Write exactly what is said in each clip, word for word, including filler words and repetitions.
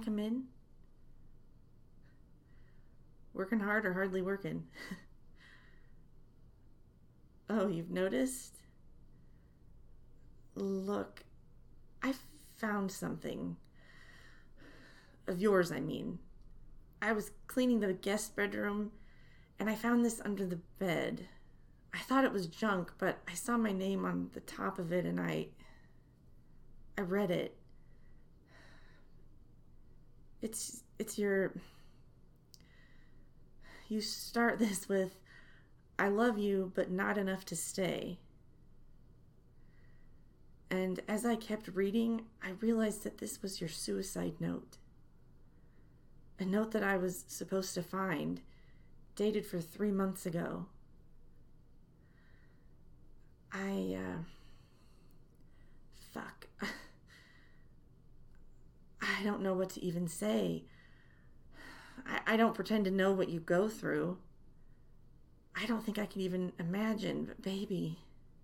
come in? Working hard or hardly working? Oh, you've noticed? Look, I found something. Of yours, I mean. I was cleaning the guest bedroom, and I found this under the bed. I thought it was junk, but I saw my name on the top of it, and I... I read it. It's... it's your... You start this with, I love you, but not enough to stay. And as I kept reading, I realized that this was your suicide note. A note that I was supposed to find, dated for three months ago. I, uh... Fuck. I don't know what to even say. I, I don't pretend to know what you go through. I don't think I can even imagine, but baby...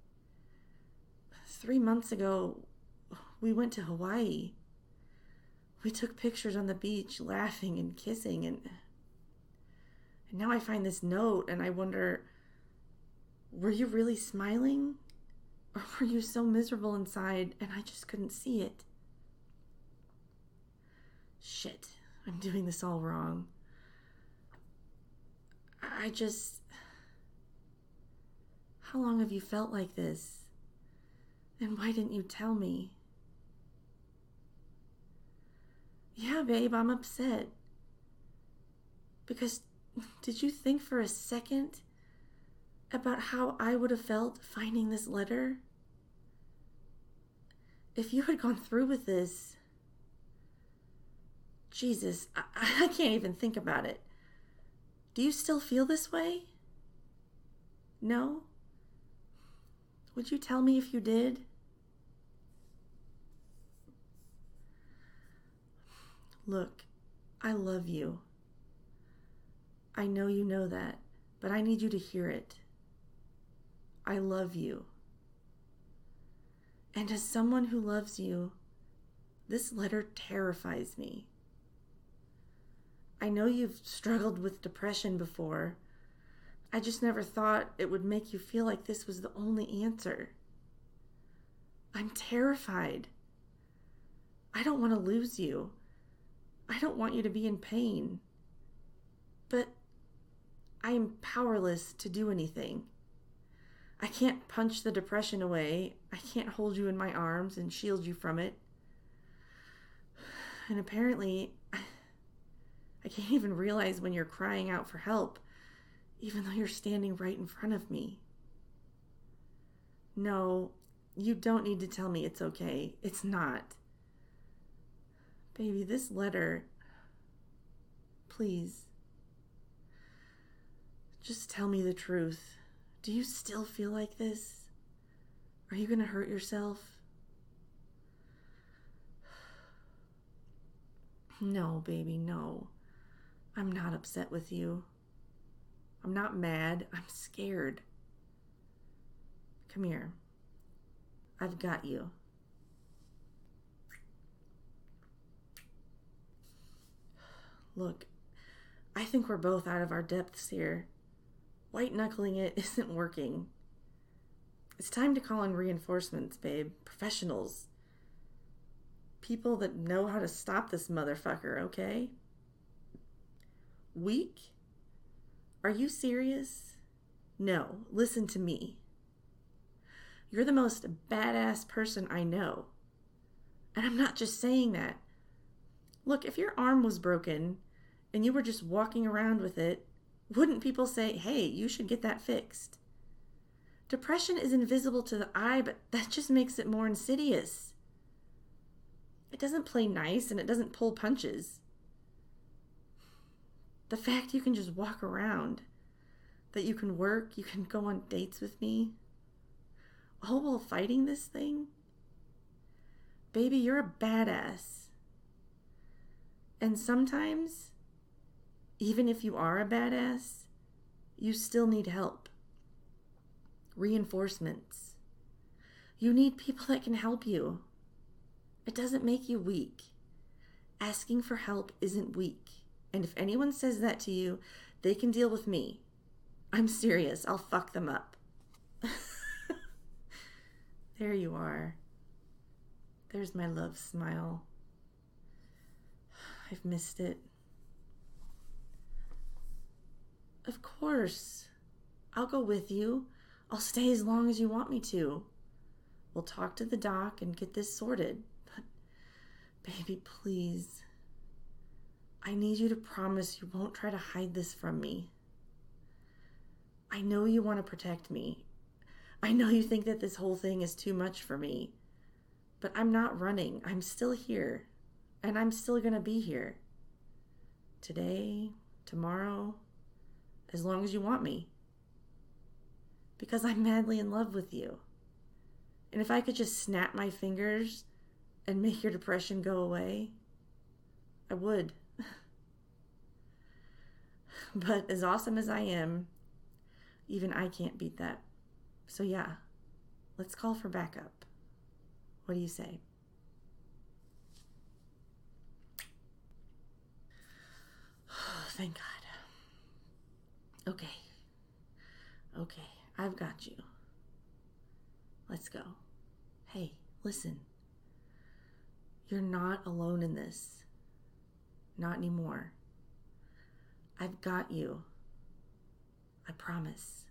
Three months ago, we went to Hawaii. We took pictures on the beach, laughing and kissing, and, and now I find this note, and I wonder, were you really smiling? Or were you so miserable inside, and I just couldn't see it? Shit, I'm doing this all wrong. I just... How long have you felt like this? And why didn't you tell me? Yeah, babe, I'm upset. Because did you think for a second about how I would have felt finding this letter? If you had gone through with this... Jesus, I, I can't even think about it. Do you still feel this way? No? Would you tell me if you did? Look, I love you. I know you know that, but I need you to hear it. I love you. And as someone who loves you, this letter terrifies me. I know you've struggled with depression before. I just never thought it would make you feel like this was the only answer. I'm terrified. I don't want to lose you. I don't want you to be in pain. But I am powerless to do anything. I can't punch the depression away. I can't hold you in my arms and shield you from it. And apparently, I can't even realize when you're crying out for help, even though you're standing right in front of me. No, you don't need to tell me it's okay. It's not. Baby, this letter, please, just tell me the truth. Do you still feel like this? Are you going to hurt yourself? No, baby, no. I'm not upset with you. I'm not mad. I'm scared. Come here. I've got you. Look, I think we're both out of our depths here. White-knuckling it isn't working. It's time to call in reinforcements, babe. Professionals. People that know how to stop this motherfucker, okay? Weak? Are you serious? No, listen to me. You're the most badass person I know. And I'm not just saying that. Look, if your arm was broken and you were just walking around with it, wouldn't people say, hey, you should get that fixed? Depression is invisible to the eye, but that just makes it more insidious. It doesn't play nice and it doesn't pull punches. The fact you can just walk around, that you can work, you can go on dates with me, all while fighting this thing? Baby, you're a badass. And sometimes, even if you are a badass, you still need help. Reinforcements. You need people that can help you. It doesn't make you weak. Asking for help isn't weak. And if anyone says that to you, they can deal with me. I'm serious. I'll fuck them up. There you are. There's my love smile. I've missed it. Of course. I'll go with you. I'll stay as long as you want me to. We'll talk to the doc and get this sorted. But, baby, please. I need you to promise you won't try to hide this from me. I know you want to protect me. I know you think that this whole thing is too much for me. But I'm not running. I'm still here. And I'm still going to be here. Today, tomorrow, as long as you want me. Because I'm madly in love with you. And if I could just snap my fingers and make your depression go away, I would. But as awesome as I am, even I can't beat that. So yeah, let's call for backup. What do you say? Oh, thank God. Okay. Okay, I've got you. Let's go. Hey, listen. You're not alone in this. Not anymore. I've got you. I promise.